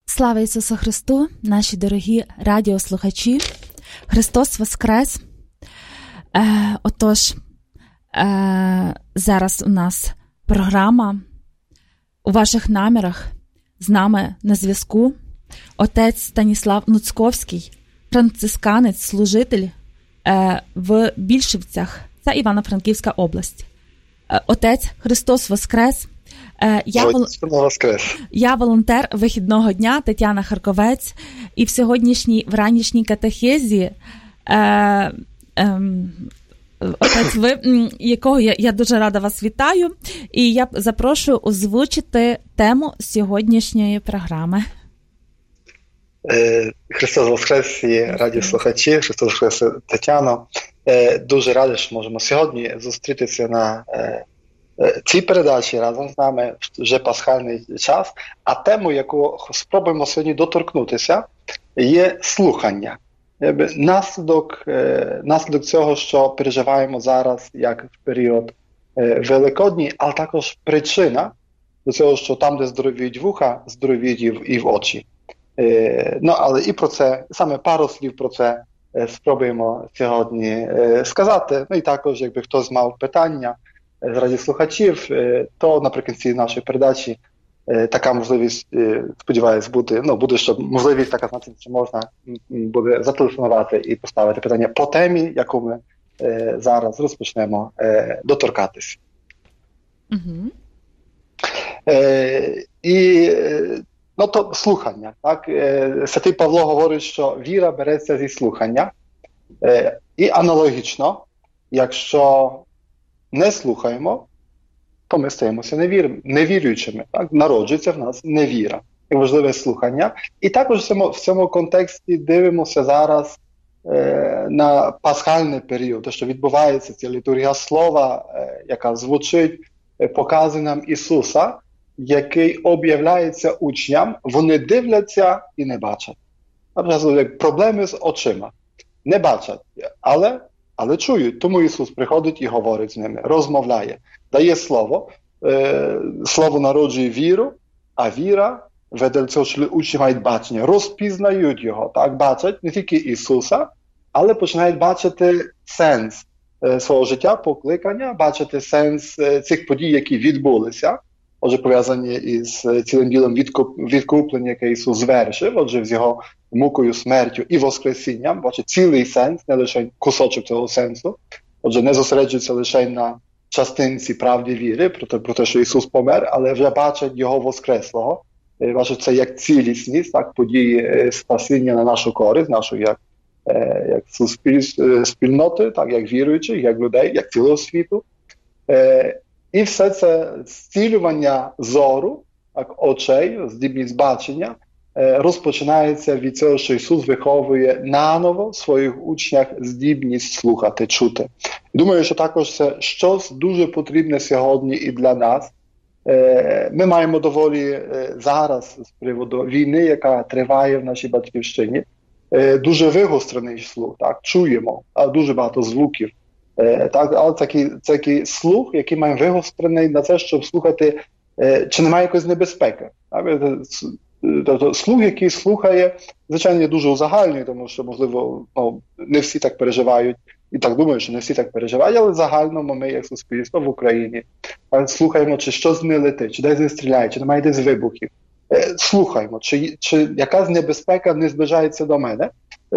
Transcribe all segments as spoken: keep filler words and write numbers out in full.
Слава Ісусу Христу, наші дорогі радіослухачі. Христос Воскрес. Е, отож, е, зараз у нас програма «У ваших намірах». З нами на зв'язку отець Станіслав Нуцьковський, францисканець, служитель е, в Більшівцях. Це Івано-Франківська область. Е, отець, Христос Воскрес. Я, вол... Я волонтер вихідного дня Тетяна Харковець, і в сьогоднішній в ранішній катехезі е, е, отець ви, якого я, я дуже рада вас вітаю, і я запрошую озвучити тему сьогоднішньої програми. Христос Воскрес і радіослухачі, Христос Воскрес, Тетяно. Дуже радий, що можемо сьогодні зустрітися на цій передачі разом з нами вже пасхальний час, а тему, яку спробуємо сьогодні доторкнутися, є слухання. Наслідок, наслідок цього, що переживаємо зараз, як в період Великодній, але також причина до цього, що там, де здоровіють вуха, здоровіють і в очі. Ну, але і про це, саме пару слів про це спробуємо сьогодні сказати. Ну і також, якби хтось мав питання з радіослухачів, то наприкінці нашої передачі така можливість, сподіваюсь, буде, ну, буде, щоб можливість така, значить, що можна буде зателефонувати і поставити питання по темі, яку ми зараз розпочнемо доторкатись. Угу. І, ну, то слухання, так? Святий Павло говорить, що віра береться зі слухання. І аналогічно, якщо не слухаємо, то ми стаємося невір... невіруючими. Так? Народжується в нас невіра. І важливе слухання. І також в цьому, в цьому контексті дивимося зараз е, на пасхальний період, те, що відбувається, ця літургія слова, е, яка звучить, е, показує нам Ісуса, який об'являється учням, вони дивляться і не бачать. Проблеми з очима. Не бачать, але Але чують, тому Ісус приходить і говорить з ними, розмовляє, дає слово. Е, слово народжує віру, а віра веде до цього, що учні мають бачення, розпізнають його, так, бачать не тільки Ісуса, але починають бачити сенс е, свого життя, покликання, бачити сенс е, цих подій, які відбулися, отже, пов'язані із цілим ділом відкуплення, яке Ісус звершив, отже, з його мукою, смертю і воскресінням, бачить цілий сенс, не лише кусочок цього сенсу. Отже, не зосереджується лише на частинці правди віри, про те, про те, що Ісус помер, але вже бачать Його воскреслого. Бачить це як цілісність, так, події спасіння на нашу користь, нашу як, як суспіль, спільноти, так, як віруючих, як людей, як цілого світу. І все це зцілювання зору, так, очей, здібність бачення, розпочинається від цього, що Ісус виховує наново в своїх учнях здібність слухати, чути. Думаю, що також це щось дуже потрібне сьогодні і для нас. Ми маємо доволі зараз з приводу війни, яка триває в нашій батьківщині, дуже вигострений слух, так, чуємо, дуже багато звуків. Так, але такий, такий слух, який має вигострений на це, щоб слухати, чи немає якоїсь небезпеки. Тобто слух, який слухає, звичайно, є дуже узагальний, тому що, можливо, ну, не всі так переживають, і так думаю, що не всі так переживають, але в загальному ми, як суспільство в Україні, слухаємо, чи щось не летить, чи десь не стріляє, чи немає десь вибухів. Слухаємо, чи, чи якась небезпека не зближається до мене.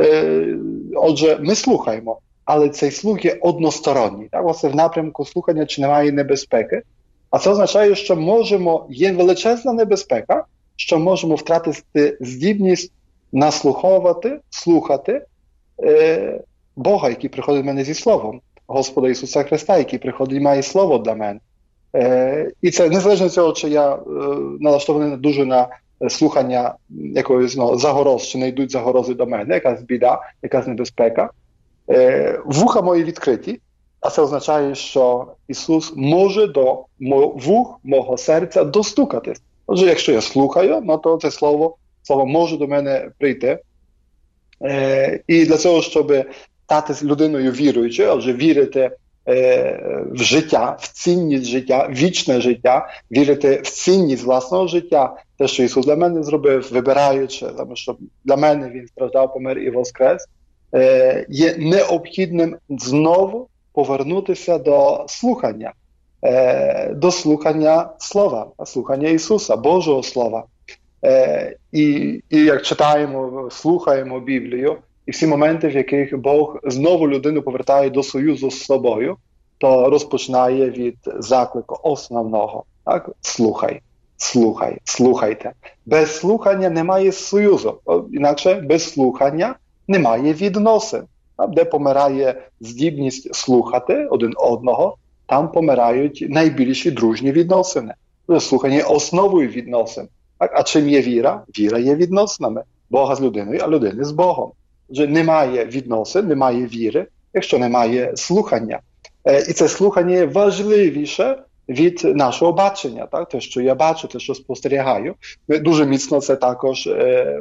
Отже, ми слухаємо. Але цей слух є односторонній. Так, власне, в напрямку слухання, чи немає небезпеки. А це означає, що можемо, є величезна небезпека, що можемо втратити здібність наслуховувати, слухати е, Бога, який приходить до мене зі Словом, Господа Ісуса Христа, який приходить і має Слово для мене. Е, і це незалежно від цього, чи я е, налаштований дуже на слухання якоїсь, ну, загороз, чи не йдуть загрози до мене, якась біда, якась небезпека. Е, вуха мої відкриті, а це означає, що Ісус може до вух мого серця достукатись. Отже, якщо я слухаю, ну, то це слово, слово може до мене прийти. Е, і для цього, щоб стати людиною віруючою, отже, вірити в життя, в цінність життя, вічне життя, вірити в цінність власного життя, те, що Ісус для мене зробив, вибираючи, тому що для мене Він страждав, помер і воскрес, є необхідним знову повернутися до слухання, до слухання Слова, слухання Ісуса, Божого Слова. І, і як читаємо, слухаємо Біблію, і всі моменти, в яких Бог знову людину повертає до союзу з собою, то розпочинає від заклику основного. Так? Слухай, слухай, слухайте. Без слухання немає союзу. Інакше без слухання немає відносин. Де помирає здібність слухати один одного, там помирають найбільші дружні відносини. Слухання є основою відносин. Так? А чим є віра? Віра є відносинами. Бога з людиною, а людини з Богом. Отже, немає відносин, немає віри, якщо немає слухання. Е, і це слухання є важливіше від нашого бачення. Так? Те, що я бачу, те, що спостерігаю. Ми дуже міцно це також е,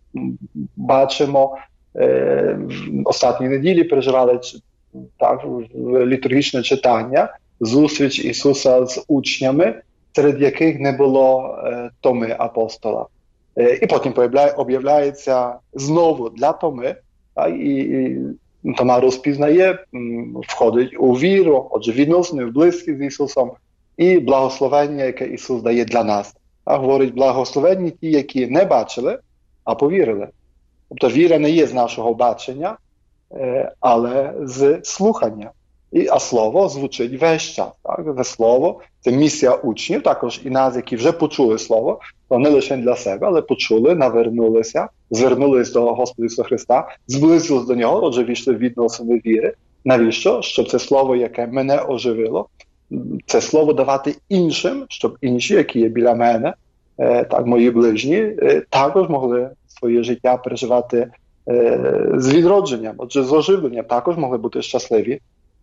бачимо. Е, в останній неділі переживали так, літургічне читання, зустріч Ісуса з учнями, серед яких не було е, Томи апостола. Е, і потім об'являється знову для Томи, так, і, і Тома розпізнає, м, входить у віру, отже, відносини, в близькість з Ісусом, і благословення, яке Ісус дає для нас. Так, говорить, благословенні ті, які не бачили, а повірили. Тобто віра не є з нашого бачення, е, але з слухання. І, а слово звучить весь час. Так? Це слово, це місія учнів, також і нас, які вже почули слово, то не лише для себе, але почули, навернулися, звернулись до Господа Ісуса Христа, зблизились до Нього, отже, війшли в відносини віри. Навіщо? Щоб це слово, яке мене оживило, це слово давати іншим, щоб інші, які є біля мене, е, так, мої ближні, е, також могли своє життя переживати е, з відродженням, отже, з оживленням, також могли бути щасливі.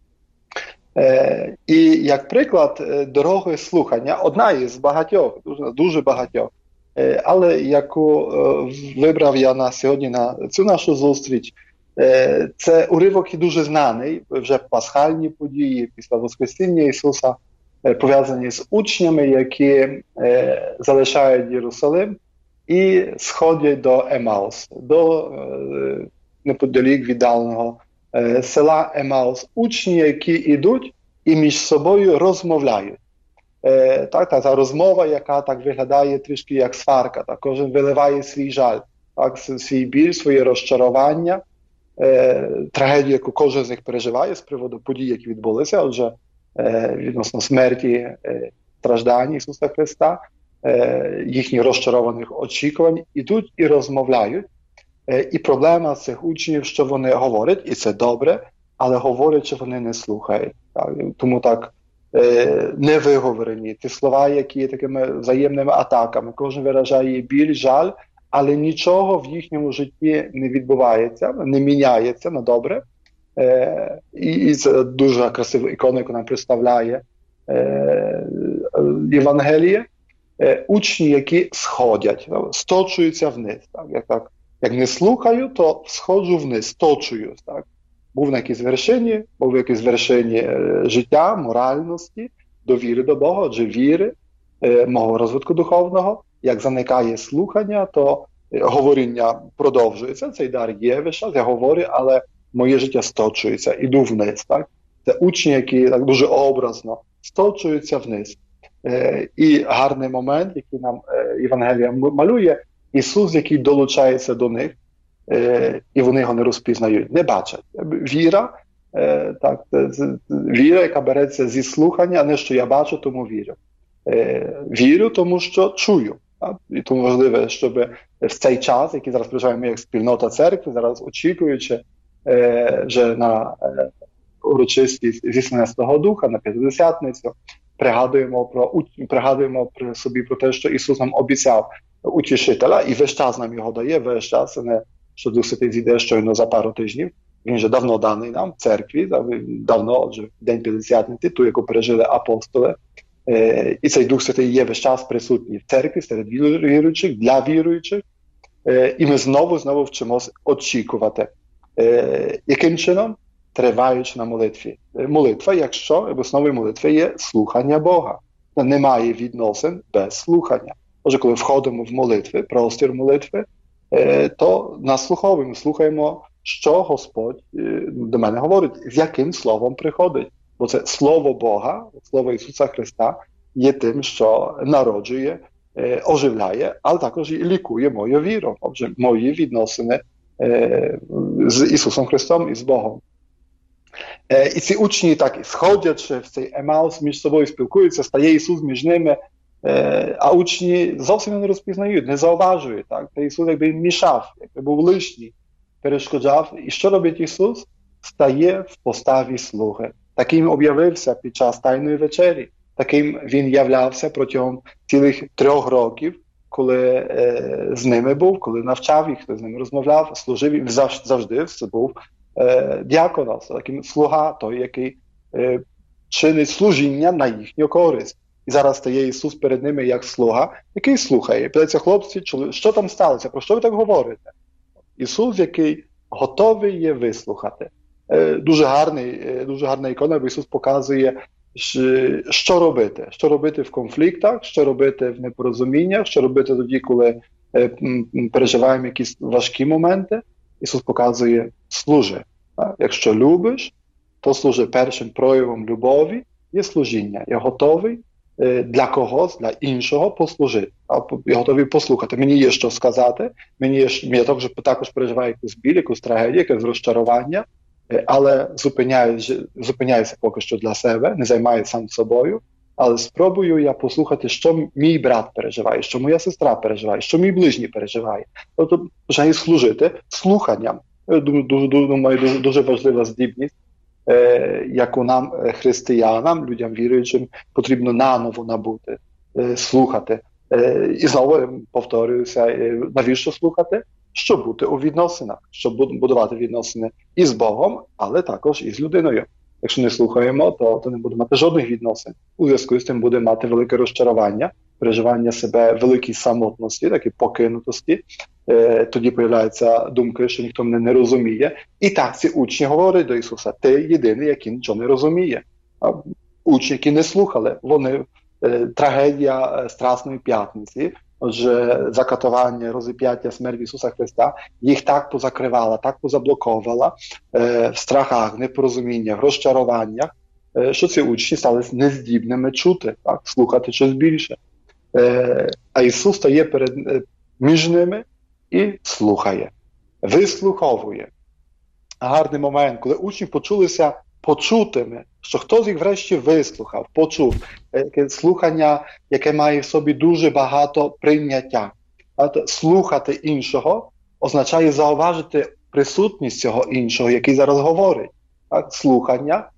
Е, і як приклад дороги слухання, одна із багатьох, дуже, дуже багатьох, е, але яку е, вибрав я на сьогодні на цю нашу зустріч, е, це уривок і дуже знаний, вже пасхальні події після Воскресіння Ісуса, е, пов'язані з учнями, які е, залишають Єрусалим і сходять до Емаус, до е, неподалік віддаленого е, села Емаус. Учні, які йдуть і між собою розмовляють. Е, так, та, та розмова, яка так виглядає трішки як сварка. Так, кожен виливає свій жаль, так, свій біль, своє розчарування, е, трагедію, яку кожен з них переживає з приводу подій, які відбулися, отже, е, відносно смерті, е, страждань Ісуса Христа, е, їхніх розчарованих очікувань, ідуть і розмовляють. Е, і проблема цих учнів, що вони говорять, і це добре, але говорять, що вони не слухають. Так? Тому так е, не виговорені. Ті слова, які є такими взаємними атаками. Кожен виражає біль, жаль, але нічого в їхньому житті не відбувається, не міняється на добре. Е, і, і це дуже красива ікона, яку нам представляє е, Євангеліє. Е, учні, які сходять, сточуються вниз. Так? Як, так? Як не слухаю, то сходжу вниз, сточуюсь. Так? Був на якійсь вершині, був на якійсь вершині е, життя, моральності, довіри до Бога, отже, віри, е, мого розвитку духовного. Як заникає слухання, то е, говоріння продовжується, цей дар є весь час, я говорю, але моє життя сточується, іду вниз. Так? Це учні, які так дуже образно сточуються вниз. Е, і гарний момент, який нам е, Євангелія малює, Ісус, який долучається до них, Е, і вони його не розпізнають, не бачать. Віра, е, так, віра, яка береться зі слухання, а не що я бачу, тому вірю. Е, вірю, тому що чую. Так? І тому важливо, щоб в цей час, який зараз проживаємо як спільнота церкви, зараз очікуючи е, вже на е, урочистість зіснення Святого Духа, на П'ятидесятницю, пригадуємо про пригадуємо при собі про те, що Ісус нам обіцяв утішителя, і весь час нам його дає, весь час, не що Дух Святий зійде щойно за пару тижнів. Він вже давно даний нам, церкві, давно, отже, День П'ятдесятниці, ту, яку пережили апостоли. Е, і цей Дух Святий є весь час присутній в церкві, серед віруючих, для віруючих. Е, і ми знову, знову вчимося очікувати. Е, яким чином? триваючи на молитві. Молитва, якщо в основі молитви є слухання Бога. Немає відносин без слухання. Отже, коли входимо в молитви, простір молитви, то наслуховуємо, слухаємо, що Господь до мене говорить, з яким словом приходить. Бо це Слово Бога, Слово Ісуса Христа є тим, що народжує, оживляє, але також і лікує мою віру. Отже, мої відносини з Ісусом Христом і з Богом. І ці учні, так, сходячи в цей Емаус, між собою спілкуються, стає Ісус між ними, а учні зовсім не розпізнають, не зауважують. Так? Та Ісус якби мішав, якби був лишній, перешкоджав. І що робить Ісус? Стає в поставі слуги. Таким об'явився під час Тайної вечері. Таким Він являвся протягом цілих трьох років, коли е, з ними був, коли навчав їх, коли з ними розмовляв, служив. Він завжди, завжди це був е, діаконос, таким слуга, той, який е, чинить служіння на їхню користь. І зараз стає Ісус перед ними як слуга, який слухає. І питається: хлопці, що там сталося? Про що ви так говорите? Ісус, який готовий є вислухати. Е, дуже гарний, е, дуже гарна ікона, бо Ісус показує, що робити. Що робити в конфліктах, що робити в непорозуміннях, що робити тоді, коли е, переживаємо якісь важкі моменти. Ісус показує: служи. Так? Якщо любиш, то служи. Першим проявом любові є служіння. Я готовий е, для когось, для іншого послужити. Я готовий послухати. Мені є що сказати, мені є, я також, також переживаю якусь біль, якусь трагедію, якесь розчарування, але зупиняюся, зупиняюся поки що для себе, не займаюся сам собою, але спробую я послухати, що мій брат переживає, що моя сестра переживає, що мій ближній переживає. Тобто починаю служити слуханням. Думаю, думаю, дуже, дуже важлива здібність, е, яку нам, християнам, людям віруючим, потрібно наново набути, е, слухати. Е, і знову повторююся, е, навіщо слухати? Щоб бути у відносинах, щоб будувати відносини і з Богом, але також і з людиною. Якщо не слухаємо, то, то не будемо мати жодних відносин. У зв'язку з тим буде мати велике розчарування, переживання себе великій самотності, такі покинутості. Е, тоді появляються думки, що ніхто мене не розуміє. І так ці учні говорять до Ісуса: ти єдиний, який нічого не розуміє. А учні, які не слухали, вони е, трагедія Страсної п'ятниці, отже, закатування, розіп'яття, смерть Ісуса Христа, їх так позакривала, так позаблоковала е, в страхах, непорозуміннях, розчаруваннях, е, що ці учні стали нездібними чути, так, слухати щось більше. Е, а Ісус стає перед, е, між ними і слухає, вислуховує. Гарний момент, коли учні почулися почутими, що хтось їх врешті вислухав, почув. Яке слухання, яке має в собі дуже багато прийняття. Слухати іншого означає зауважити присутність цього іншого, який зараз говорить. Так? Слухання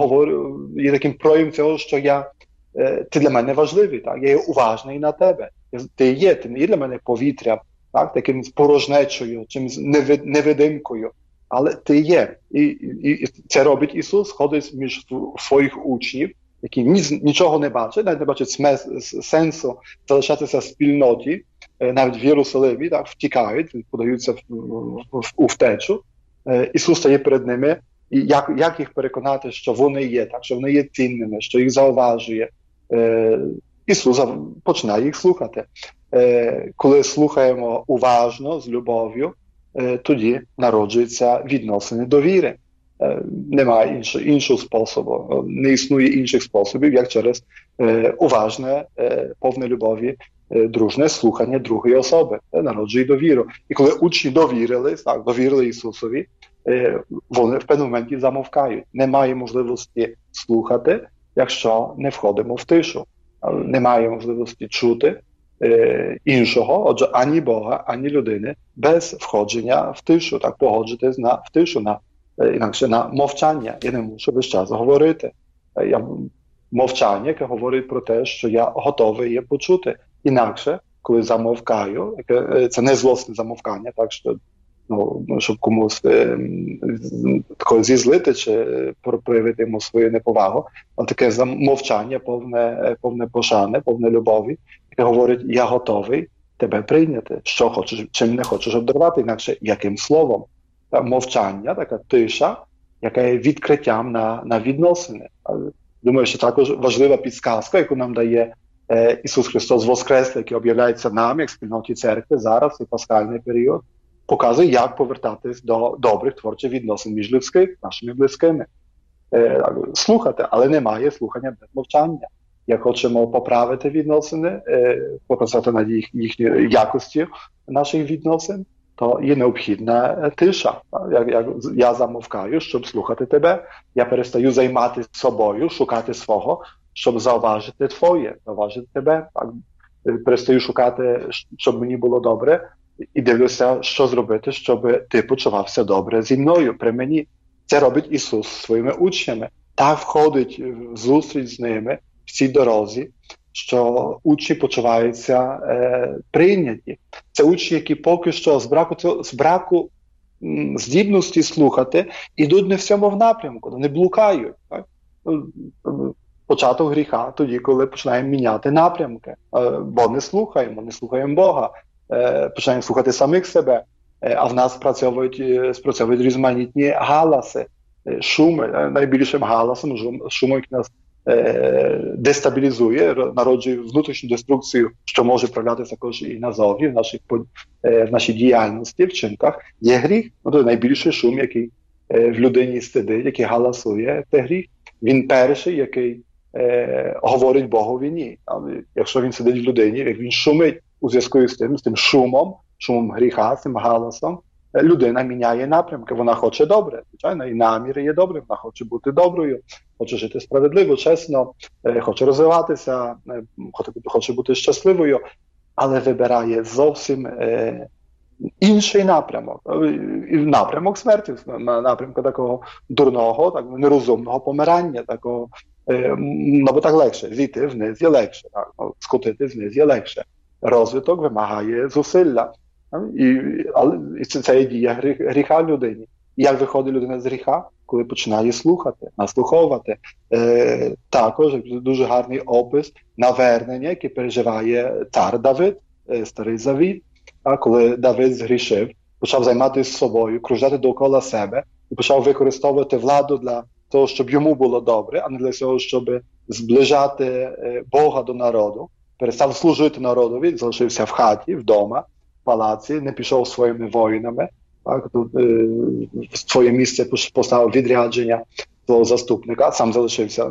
є таким проявом цього, що я, ти для мене важливий, так? Я є уважний на тебе. Ти є, ти не є для мене повітрям, так? Таким порожнечою, чимось невидимкою. Але ти є. І, і, і це робить Ісус, ходить між своїх учнів, які ні, нічого не бачать, навіть не бачать смес, сенсу залишатися в спільноті, навіть в Єрусалимі, так, втікають, подаються в, в, в, у втечу. Ісус стає перед ними, і як, як їх переконати, що вони є, так, що вони є цінними, що їх зауважує. Ісус починає їх слухати. Коли слухаємо уважно, з любов'ю, тоді народжуються відносини довіри. Немає іншого, іншого способу, не існує інших способів, як через е, уважне, е, повне любові, е, дружне слухання другої особи. Це народжує довіру. І коли учні довірились, так, довірили Ісусові, е, вони в певному моменті замовкають. Немає можливості слухати, якщо не входимо в тишу. Немає можливості чути е, іншого, отже, ані Бога, ані людини, без входження в тишу, так, погоджитись на в тишу, на інакше на мовчання. Я не мушу весь час говорити. Я, мовчання, яке говорить про те, що я готовий є почути. Інакше, коли замовкаю, це не злосне замовкання, так що, ну, щоб комусь е, такого зізлити чи проявити йому свою неповагу, але таке мовчання, повне, повне пошани, повне любові, яке говорить: я готовий тебе прийняти, що хочеш, чим не хочеш обдарувати, інакше яким словом. Мовчання, така тиша, яка є відкриттям на, на відносини. Думаю, що також важлива підсказка, яку нам дає е, Ісус Христос Воскреслий, який об'являється нам, як спільноті церкви, зараз, і пасхальний період, показує, як повертатись до добрих творчих відносин між людськими, нашими близькими. Е, слухати, але немає слухання без мовчання. Як хочемо поправити відносини, е, показати над їх, їхньою якості наших відносин, то є необхідна тиша. Я, я, я замовкаю, щоб слухати тебе. Я перестаю займатися собою, шукати свого, щоб зауважити твоє, зауважити тебе. Так? Перестаю шукати, щоб мені було добре, і дивлюся, що зробити, щоб ти почувався добре зі мною, при мені. Це робить Ісус своїми учнями. Так входить в зустріч з ними в цій дорозі, що учні почуваються е, прийняті. Це учні, які поки що з браку, цього, з браку м, здібності слухати, ідуть не в цьому в напрямку, вони блукають. Так? Початок гріха тоді, коли починаємо міняти напрямки, е, бо не слухаємо, не слухаємо Бога, е, починаємо слухати самих себе, е, а в нас спрацьовують, спрацьовують різноманітні галаси, е, шуми, е, найбільшим галасом, шумом, який нас дестабілізує, народжує внутрішню деструкцію, що може проявлятися також і назовні, в нашій, в нашій діяльності, вчинках, є гріх. Ну, це найбільший шум, який в людині сидить, який галасує, це гріх. Він перший, який е, говорить Богові ні. Якщо він сидить в людині, як він шумить у зв'язку з тим, з тим шумом, шумом гріха, з тим галасом, людина міняє напрямки, вона хоче добре, звичайно, і наміри є добрі, вона хоче бути доброю, хоче жити справедливо, чесно, хоче розвиватися, хоче бути щасливою, але вибирає зовсім е, інший напрямок, напрямок смерті, напрямок такого дурного, так, нерозумного помирання, такого, е, ну, бо так легше, зійти вниз є легше, так, скотити вниз є легше. Розвиток вимагає зусилля. І, але, і це, це є дія гріх, гріха людині. І як виходить людина з гріха? Коли починає слухати, наслуховувати. Е, також дуже гарний опис навернення, яке переживає цар Давид, е, Старий Завіт. А коли Давид згрішив, почав займатися собою, кружляти довкола себе і почав використовувати владу для того, щоб йому було добре, а не для того, щоб зближати е, Бога до народу. Перестав служити народові, залишився в хаті, вдома, палаці, не пішов своїми воїнами, так, тут, е, в своє місце поставив відрядження свого заступника, сам залишився,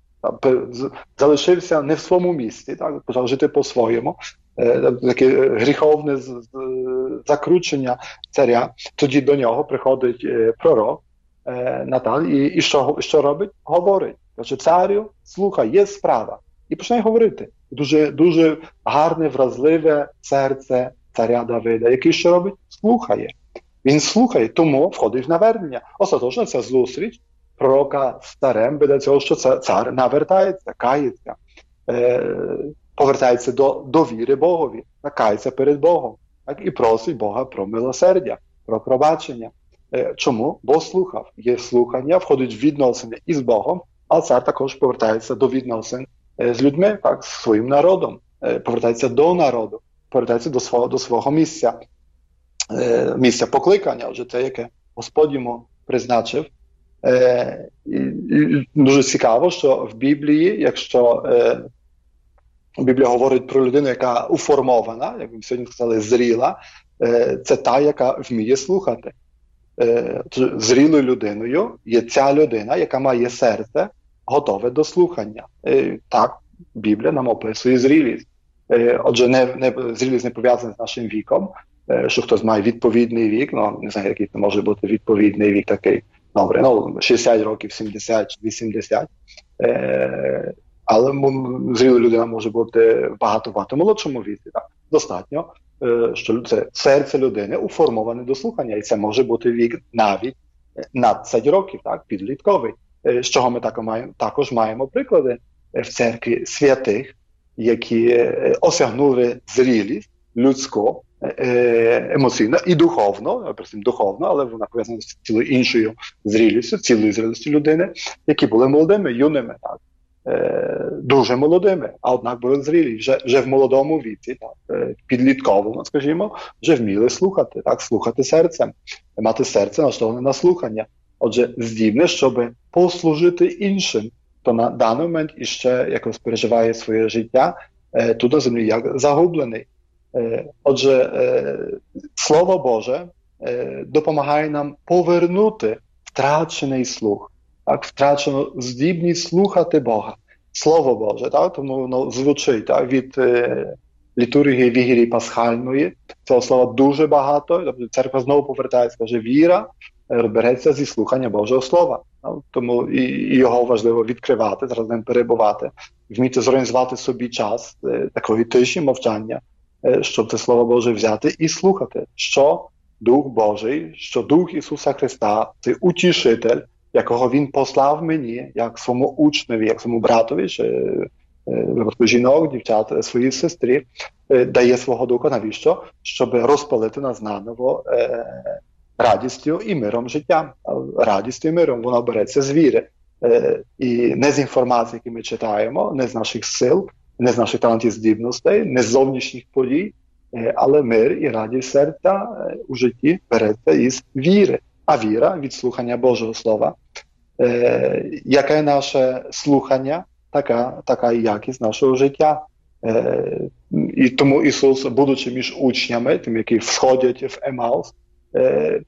е, залишився не в своєму місці, так, почав жити по-своєму, е, таке гріховне з, з, закручення царя. Тоді до нього приходить е, пророк е, Натан, і, і що, що робить? Говорить. Каже, царю, слухай, є справа. І починає говорити. Дуже, дуже гарне, вразливе серце царя Давида, який що робить? Слухає. Він слухає, тому входить в навернення. Остаточно ця зустріч пророка з царем веде цього, що цар навертається, кається, е, повертається до довіри Богові, кається перед Богом, так, і просить Бога про милосердя, про пробачення. Е, чому? Бо слухав. Є слухання, входить в відносини із Богом, а цар також повертається до відносин е, з людьми, так, з своїм народом, е, повертається до народу, повертається до свого, до свого місця, е, місця покликання, вже те, яке Господь йому призначив. Е, і, і дуже цікаво, що в Біблії, якщо е, Біблія говорить про людину, яка уформована, як ми сьогодні сказали, зріла, е, це та, яка вміє слухати. Е, зрілою людиною є ця людина, яка має серце готове до слухання. Е, так, Біблія нам описує зрілість. Отже, не, не, зрілість не пов'язана з нашим віком, що хтось має відповідний вік, ну, не знаю, який це може бути відповідний вік такий, добре, ну, шістдесят років, сімдесят чи вісімдесят, е, але зріла людина може бути в багато-багато молодшому віці, так, достатньо, е, що це серце людини уформоване до слухання, і це може бути вік навіть надцять років, так, підлітковий, е, з чого ми так, маємо, також маємо приклади в церкві святих, які осягнули зрілість людську, емоційно і духовно, просим, духовно, але вона пов'язана з цілою іншою зрілістю, цілою зрілістю людини, які були молодими, юними, так, дуже молодими, а однак були зрілі, вже, вже в молодому віці, так, підлітковому, скажімо, вже вміли слухати, так, слухати серцем, мати серце налаштоване на слухання. Отже, здібне, щоб послужити іншим, хто на даний момент іще якось переживає своє життя тут на землі як загублений. Отже, Слово Боже допомагає нам повернути втрачений слух, так, втрачену здібність слухати Бога. Слово Боже, так, тому воно звучить так, від е, літургії Вігілії Пасхальної. Цього слова дуже багато. Тобто церква знову повертається, каже, віра береться зі слухання Божого Слова. Так, тому і, і його важливо відкривати, зараз ним перебувати, вміти зорганізувати собі час е, такої тиші, мовчання, е, щоб це Слово Боже взяти і слухати, що Дух Божий, що Дух Ісуса Христа, цей утішитель, якого Він послав мені, як своєму учневі, як своєму братові, чи випадку жінок, дівчат, своїй сестрі, дає свого Духа. Навіщо? Щоб розпалити нас наново е, радістю і миром життя. Радістю і миром воно береться з віри. Е, і не з інформації, які ми читаємо, не з наших сил, не з наших талантів, здібностей, не з зовнішніх подій, е, але мир і радість серця е, у житті береться із віри. А віра від слухання Божого Слова. Е, яке наше слухання, така, така і якість нашого життя. Е, і тому Ісус, будучи між учнями, тим, які входять в Емаус, е,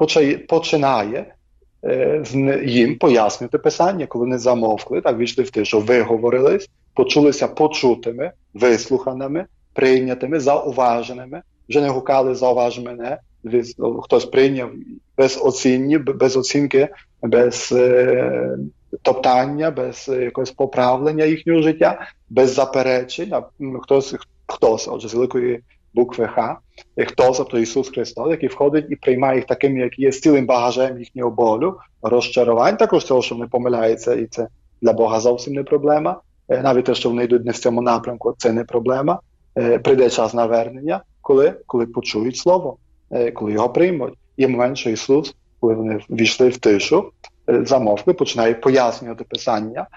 починає е, їм пояснювати Писання, коли вони замовкли, так війшли в те, що виговорились, почулися почутими, вислуханими, прийнятими, зауваженими, вже не гукали «зауваж мене», хтось прийняв без оцінні, без оцінки, без е, топтання, без е, якогось поправлення їхнього життя, без заперечень. Хтось, хтось, отже, з великої букви Х, хтось, тобто Ісус Христос, який входить і приймає їх такими, які є, з цілим багажем їхнього болю, розчарувань, також того, що вони помиляються, і це для Бога зовсім не проблема. Е, навіть те, що вони йдуть не в цьому напрямку, це не проблема. Е, прийде час навернення, коли, коли почують Слово. Коли його приймуть. Є момент, що Ісус, коли вони війшли в тишу, замовкли, починає пояснювати Писання,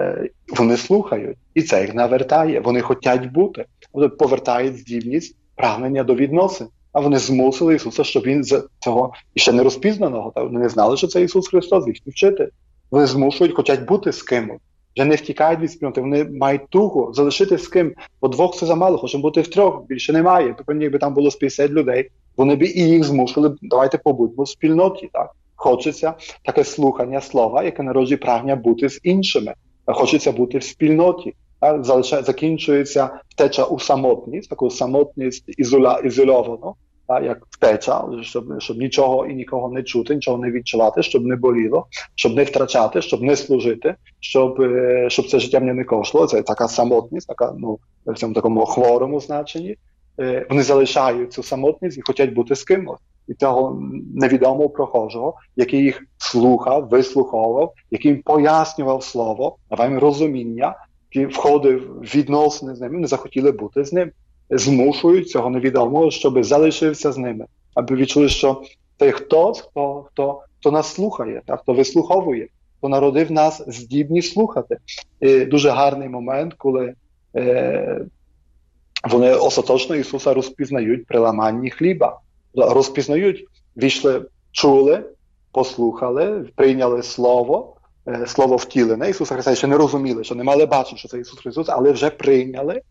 вони слухають, і це їх навертає, вони хочуть бути, вони повертають здібність прагнення до відносин, а вони змусили Ісуса, щоб Він з цього ще не розпізнаного, та вони не знали, що це Ісус Христос, їхній вчитель. Вони змушують, хочуть бути з кимось. Вже не втікають від спільноти, вони мають тугу залишити з ким, бо двох це замало, хочемо бути в трьох, більше немає. Тобто, якби там було з п'ятдесят людей, вони б і їх змусили, давайте побудьмо в спільноті. Так? Хочеться таке слухання слова, яке народжує прагнення бути з іншими. Хочеться бути в спільноті. Так? Залишає, закінчується втеча у самотність, таку самотність ізоля, ізольовану, так? Як втеча, щоб, щоб нічого і нікого не чути, нічого не відчувати, щоб не боліло, щоб не втрачати, щоб не служити, щоб, щоб це життя мені не коштувало. Це така самотність, така, ну, в цьому такому хворому значенні. Вони залишають цю самотність і хочуть бути з кимось. І цього невідомого прохожого, який їх слухав, вислуховував, який їм пояснював слово, давав їм розуміння, який входив в відносини з ними, не захотіли бути з ним. Змушують цього невідомого, щоб залишився з ними. Аби відчули, що це хтось, хто, хто, хто нас слухає, так, хто вислуховує, хто народив нас здібність слухати. І дуже гарний момент, коли е, вони остаточно Ісуса розпізнають при ламанні хліба. Розпізнають, війшли, чули, послухали, прийняли Слово, е, Слово втілене. Ісуса Христа ще не розуміли, що не мали бачити, що це Ісус Христос, але вже прийняли.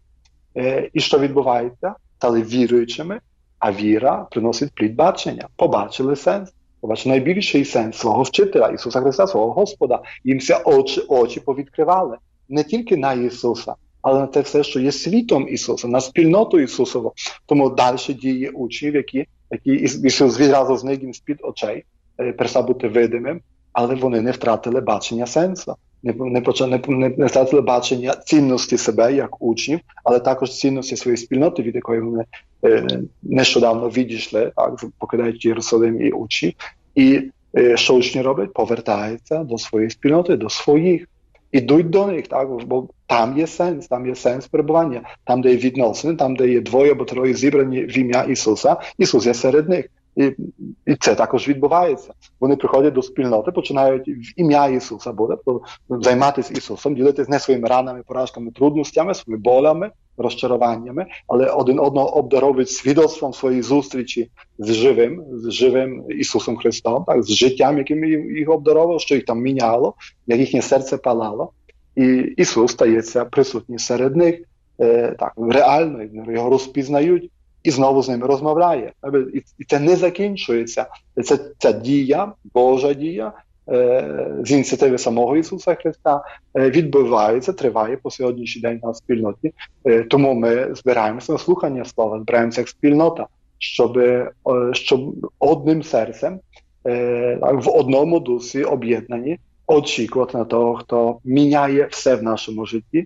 Е, і що відбувається? Стали віруючими, а віра приносить плід бачення. Побачили сенс. Побачили найбільший сенс свого вчителя, Ісуса Христа, свого Господа. Їм все очі, очі повідкривали. Не тільки на Ісуса, але на те все, що є світом Ісуса, на спільноту Ісусову. Тому далі діє учнів, які, які Ісус відразу зник їм з-під очей, перестав бути видимим, але вони не втратили бачення сенсу. Не, не, не, не втратили бачення цінності себе як учнів, але також цінності своєї спільноти, від якої вони е, нещодавно відійшли, так, покидаючи Єрусалим і учні. І е, що учні роблять? Повертаються до своєї спільноти, до своїх. Ідуть до них, так, бо там є сенс, там є сенс перебування, там, де є відносини, там, де є двоє або троє зібрані в ім'я Ісуса, Ісус є серед них. І, і це також відбувається. Вони приходять до спільноти, починають в ім'я Ісуса буде займатися Ісусом, ділитися не своїми ранами, поразками, трудностями, своїми болями, розчаруваннями, але один одного обдаровують свідоцтвом своєї зустрічі з живим, з живим Ісусом Христом, так, з життям, яким їх обдаровував, що їх там міняло, як їхнє серце палало. І Ісус стається присутній серед них, е, так, реально, його розпізнають, і знову з ними розмовляє. І це не закінчується. Це ця дія, Божа дія, з ініціативи самого Ісуса Христа відбувається, триває по сьогоднішній день на спільноті. Тому ми збираємося на слухання слова, збираємося як спільнота, щоб, щоб одним серцем, в одному дусі об'єднані, очікувати на того, хто міняє все в нашому житті,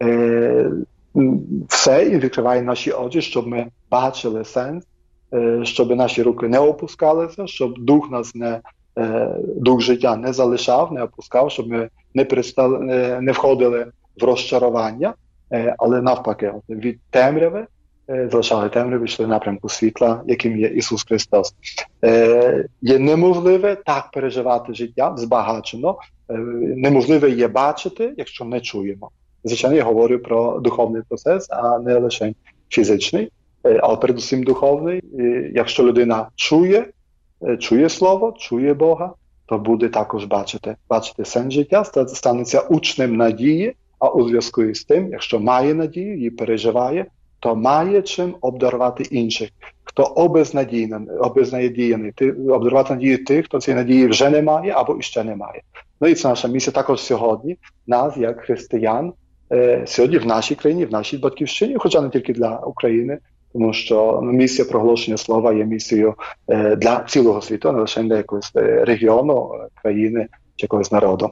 все і відкриває наші очі, щоб ми бачили сенс, щоб наші руки не опускалися, щоб дух нас не, дух життя не залишав, не опускав, щоб ми не, перестали, не входили в розчарування, але навпаки, від темряви залишали темряву, йшли в напрямку світла, яким є Ісус Христос. Є неможливе так переживати життя, збагачено, неможливе є бачити, якщо не чуємо. Звичайно, я говорю про духовний процес, а не лише фізичний, але передусім духовний. І якщо людина чує, чує Слово, чує Бога, то буде також бачити, бачити сенс життя, станеться учнем надії, а у зв'язку із тим, якщо має надію, її переживає, то має чим обдарувати інших. Хто обезнадійний, обезнадійний, обдарувати надію тих, хто цієї надії вже не має або іще не має. Ну і це наша місія також сьогодні, нас, як християн, сьогодні в нашій країні, в нашій батьківщині, хоча не тільки для України, тому що місія проголошення слова є місією для цілого світу, не лише для якогось регіону, країни чи якогось народу.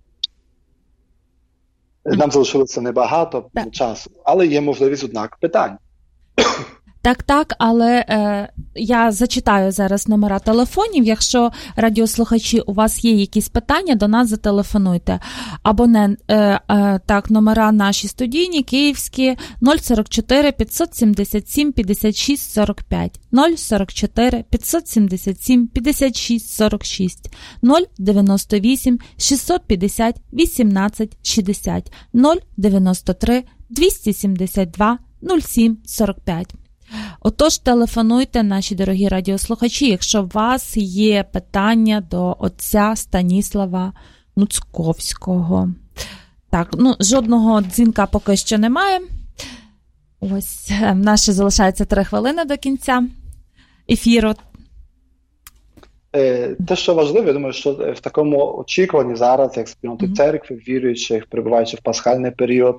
Нам залишилося небагато так. часу, але є можливість, однак, питань. Так, так, але е, я зачитаю зараз номера телефонів. Якщо радіослухачі, у вас є якісь питання, до нас зателефонуйте. Абонент, е, е, так, номера наші студійні, київські, нуль сорок чотири п'ятсот сімдесят сім п'ятдесят шість сорок п'ять, нуль сорок чотири п'ятсот сімдесят сім п'ятдесят шість сорок шість, нуль дев'яносто вісім шістсот п'ятдесят вісімнадцять шістдесят, нуль дев'яносто три двісті сімдесят два нуль сім сорок п'ять. Отож, телефонуйте, наші дорогі радіослухачі, якщо у вас є питання до отця Станіслава Нуцьковського. Так, ну, жодного дзвінка поки що немає. Ось, в нас ще залишається три хвилини до кінця ефіру. Те, що важливо, я думаю, що в такому очікуванні зараз, як спільноти mm-hmm. церкви, віруючих, перебуваючи в пасхальний період,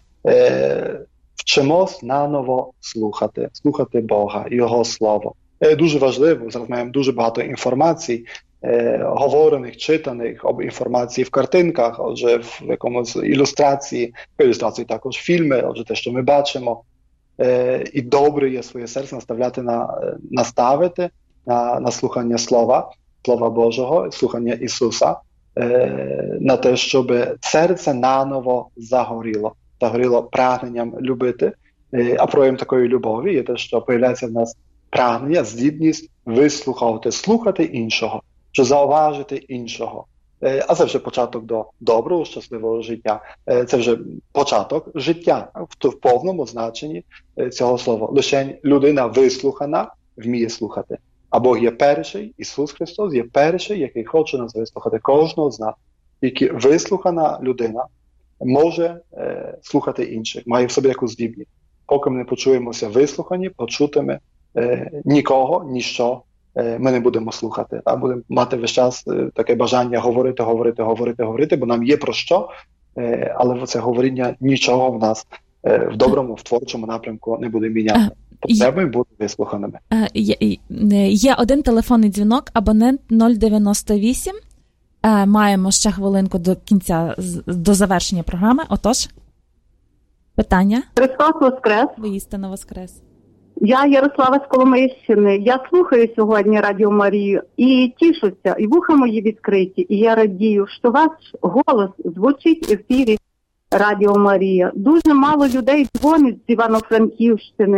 вчимось наново слухати, слухати Бога, Його Слово. Це дуже важливо, зараз маємо дуже багато інформацій, е, говорених, читаних, об інформації в картинках, отже, в якомусь ілюстрації, в ілюстрації також фільми, отже, те, що ми бачимо. Е, і добре є своє серце наставляти, на, наставити на, на слухання Слова, Слова Божого, слухання Ісуса, е, на те, щоб серце наново загоріло. Загоріло прагненням любити, а проявом такої любові є те, що появляється в нас прагнення, здібність вислухати, слухати іншого, чи зауважити іншого. А це вже початок до доброго, щасливого життя. Це вже початок життя в повному значенні цього слова. Лише людина вислухана вміє слухати. А Бог є перший, Ісус Христос є перший, який хоче нас вислухати, кожного з нас. Тільки вислухана людина може е, слухати інших, має в собі якусь здібність. Поки ми не почуємося вислухані, почутими, е, нікого, ніщо е, ми не будемо слухати. А будемо мати весь час е, таке бажання говорити, говорити, говорити, говорити, бо нам є про що, е, але це говоріння нічого в нас е, в доброму, в творчому напрямку не буде міняти. Потребуємо бути вислуханими. Є, є один телефонний дзвінок, абонент нуль дев'яносто вісім. Маємо ще хвилинку до кінця, до завершення програми. Отож, питання? Христос Воскрес. Воістину Воскрес. Я Ярослава з Коломийщини. Я слухаю сьогодні Радіо Марію і тішуся, і вуха мої відкриті. І я радію, що ваш голос звучить в ефірі Радіо Марія. Дуже мало людей дзвонять з Івано-Франківщини,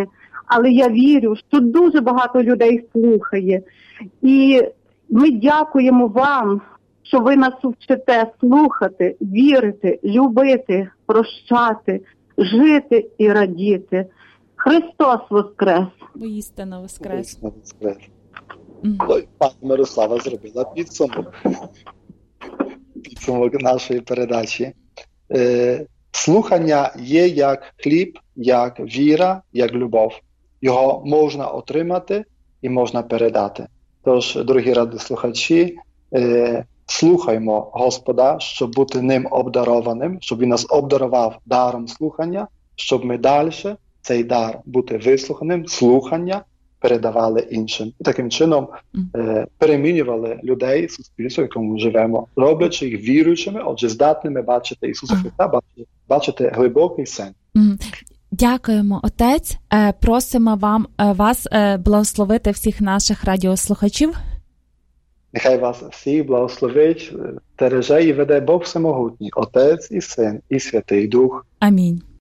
але я вірю, що дуже багато людей слухає. І ми дякуємо вам, що ви нас вчите слухати, вірити, любити, прощати, жити і радіти. Христос воскрес! Воістину воскрес! воскрес. Mm. Пані Мирослава зробила підсумок, підсумок нашої передачі. Е, слухання є як хліб, як віра, як любов. Його можна отримати і можна передати. Тож, дорогі радіослухачі, е, слухаймо Господа, щоб бути ним обдарованим, щоб він нас обдарував даром слухання, щоб ми далі цей дар бути вислуханим, слухання, передавали іншим. І таким чином е, перемінювали людей, суспільство, в якому ми живемо, роблячи їх віруючими, отже, здатними бачити Ісуса Христа, бачити, бачити глибокий сенс. Дякуємо, Отець. Просимо вам, вас благословити всіх наших радіослухачів. Нехай вас всіх благословить, стереже і веде Бог Всемогутній, Отець і Син, і Святий Дух. Амінь.